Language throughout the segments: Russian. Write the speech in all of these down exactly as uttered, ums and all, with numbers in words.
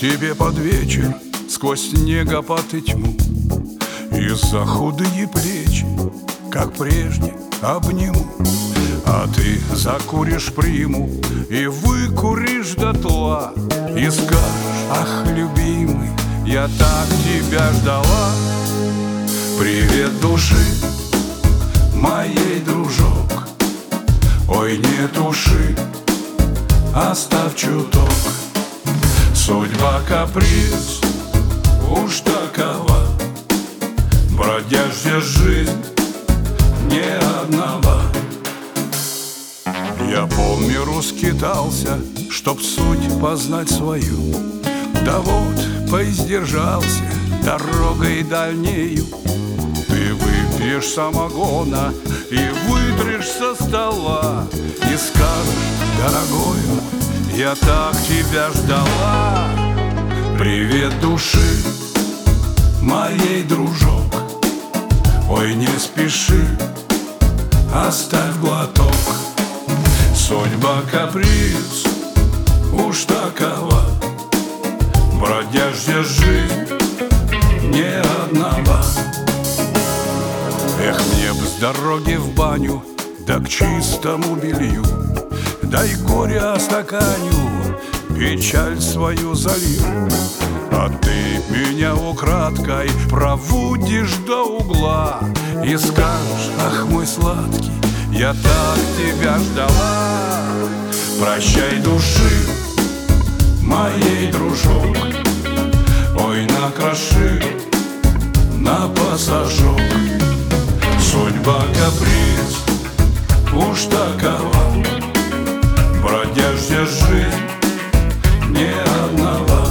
тебе под вечер сквозь снегопад и тьму. Из-за худые плечи, как прежде, обниму. А ты закуришь приму и выкуришь дотла, и скажешь: ах, любимый, я так тебя ждала. Привет, души моей, дружок. Ой, не туши, оставь чуток. Судьба каприз уж такова, бродяжья жизнь не одного. Я по миру скитался, чтоб суть познать свою. Да вот поиздержался дорогой дальнею. Ты выпьешь самогона и вытрешь со стола, и скажешь: дорогой мой, я так тебя ждала. Привет, души моей, дружок. Ой, не спеши, оставь глоток. Судьба каприз уж такова, бродяжья жизнь не одного. Эх, мне б с дороги в баню, да к чистому белью, дай горе остаканю, печаль свою залью. А ты меня украдкой проводишь до угла и скажешь: ах, мой сладкий, я так тебя ждала. Прощай, души моей, дружок. Ой, накроши на пассажок. Судьба каприз уж такова, бродяжья жизнь не одного.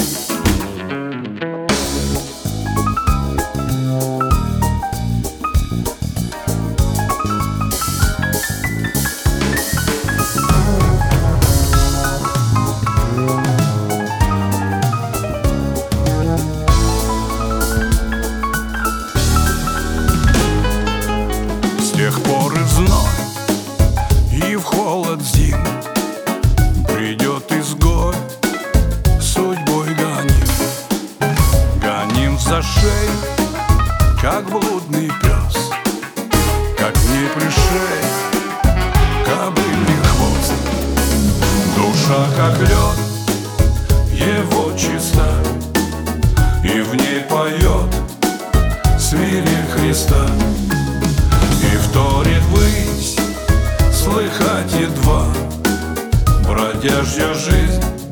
С тех пор и в зной, и в холод зим придет изгой, судьбой гоним. Гоним за шею, как блудный пес, как не пришей кобылий хвост. Душа, как лед, его чиста, и в ней поет свирель Христа. И вторит ввысь, слыхать едва, бродяжья жизнь